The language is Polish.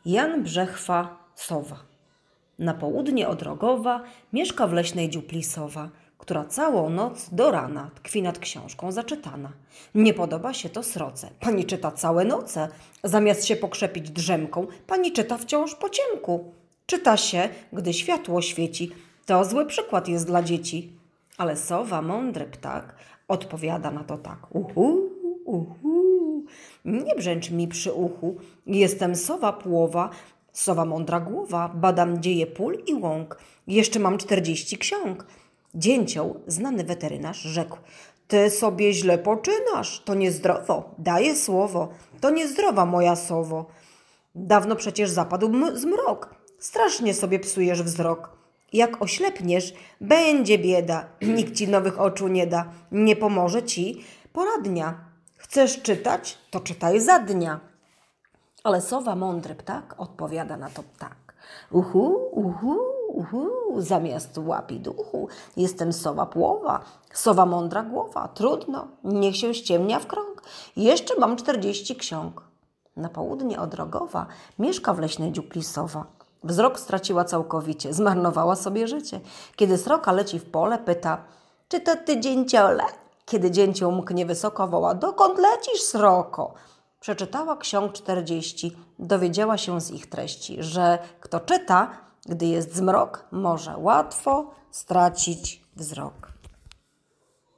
Jan Brzechwa, sowa. Na południe od Rogowa mieszka w leśnej dziupli sowa, która całą noc do rana tkwi nad książką zaczytana. Nie podoba się to sroce. Pani czyta całe noce. Zamiast się pokrzepić drzemką, pani czyta wciąż po ciemku. Czyta się, gdy światło świeci. To zły przykład jest dla dzieci. Ale sowa, mądry ptak, odpowiada na to tak. Uhu, uhu, nie brzęcz mi przy uchu. Jestem sowa płowa, sowa mądra głowa, badam dzieje pól i łąk. Jeszcze mam 40 ksiąg. Dzięcioł, znany weterynarz, rzekł: ty sobie źle poczynasz, to niezdrowo, daję słowo, to niezdrowa moja sowo. Dawno przecież zapadł zmrok, strasznie sobie psujesz wzrok. Jak oślepniesz, będzie bieda, nikt ci nowych oczu nie da, nie pomoże ci poradnia. Chcesz czytać, to czytaj za dnia. Ale sowa, mądry ptak, odpowiada na to tak. Uhu, uhu, uhu, zamiast łapi duchu, jestem sowa płowa, sowa mądra głowa, trudno, niech się ściemnia w krąg, jeszcze mam 40 ksiąg. Na południe od Rogowa mieszka w leśnej dziupli sowa. Wzrok straciła całkowicie, zmarnowała sobie życie. Kiedy sroka leci w pole, pyta: czy to ty, dzięciole? Kiedy dzięcioł mknie wysoko, woła: dokąd lecisz, sroko? Przeczytała ksiąg 40, dowiedziała się z ich treści, że kto czyta, gdy jest zmrok, może łatwo stracić wzrok.